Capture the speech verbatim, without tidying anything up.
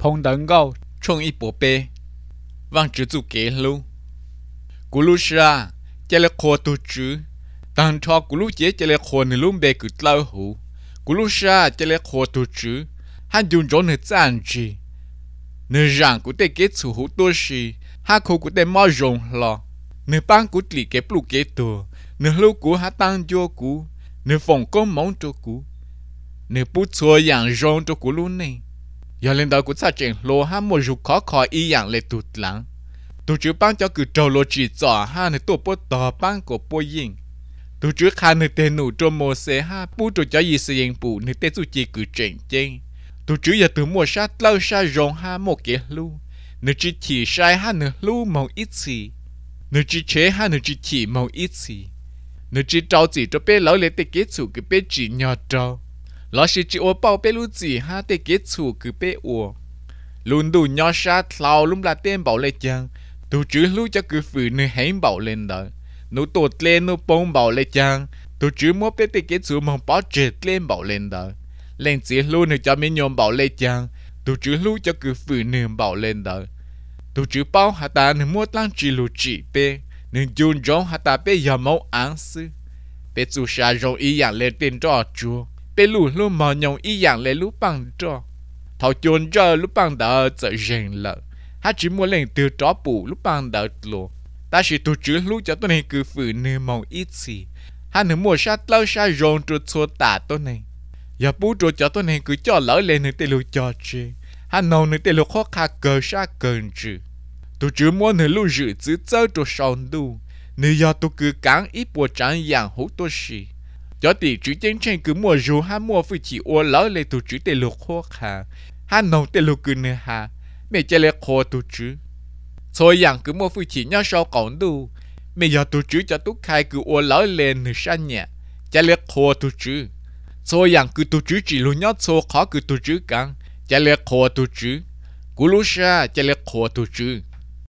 thông等高冲一波杯，望只做给路。古路是啊，这里可多住，当初古路节这里可能路被个老虎，古路是啊，这里可多住，还用着你赞助，你让古得给出好多事，还可古得冇用了，你帮古里给不给多，你路古还当着古，你放工忙着古，你不错样用着古路呢。giờ lên đầu của sa chuyện lô ha một rục khó khó ý dạng lệ tụt lắng tụi chú bán cho cứ trâu lô chỉ rõ ha nơi tụi bố tò bán của bố yên tụi chú khá nơi tên nụ trô mô xe ha bố trô cho gì sự yên bù nơi tên chú chỉ cứ chuyện chênh tụi chú giờ tụi mua sát lâu xa rong ha một kế lưu nơi chỉ chỉ sai ha nơi lưu mong ít gì nơi chỉ chế ha nơi chỉ chỉ mong ít gì nơi chỉ trâu chỉ cho bé lão lệ tê kế chủ cái bé chỉ nhỏ trâu lão sĩ chỉ ô bao bé lú gì ha tê kết chủ cứ bé ô luôn đủ nhỏ sát thao lúc là tên bảo lên chăng tụ chữ lú cho cứ phụ nữ hãy bảo lên đó nụ tụt lên nụ bông bảo lên chăng tụ chữ mua bé tê kết chủ mong bảo trệt lên bảo lên đó lên chỉ lú nữ cho mình nhom bảo lên chăng tụ chữ lú cho cứ phụ nữ bảo lên đó tụ chữ bao hà ta nữ mua tăng chỉ lú chỉ bé nữ dùng giống hà ta bé giờ máu án sư bé chủ sa rong ý dạng lên tên cho chúa bé lũ lũ mò nhông ý dạng lấy lũ bằng cho thảo chôn cho lũ bằng đỡ trở rèn lợ hát chỉ muốn lên từ chó bù lũ bằng đỡ lô ta chỉ tu chữ lũ cho tôi này cứ phụ nữ mong ít gì hát nữ mua sát lâu sát rong cho xua tả tôi này giờ bố cho cho tôi này cứ cho lỡ lên nữ tê lũ cho chứ hát nâu nữ tê lũ khó khăn cờ sát cơn chứ tu chữ muốn nữ lũ dự giữ chớ cho sòn đu nữ giờ tu cứ cắn ít bộ trắng dạng hú tôi xì cho tỷ chữ chiến tranh cứ mua dù ha mua phải chỉ ô lỡ lấy tụ chữ tê lục khó khăn ha nông tê lục cứ nè ha mẹ chơi lấy khó tụ chữ thôi rằng cứ mua phải chỉ nhau sau cổng đu mẹ giờ tụ chữ cho tụ khai cứ ô lỡ lên nửa san nhẹ chơi lấy khó tụ chữ thôi rằng cứ tụ chữ chỉ luôn nhau số khó cứ tụ chữ căng chơi lấy khó tụ chữ cú lú sa chơi lấy khó tụ chữ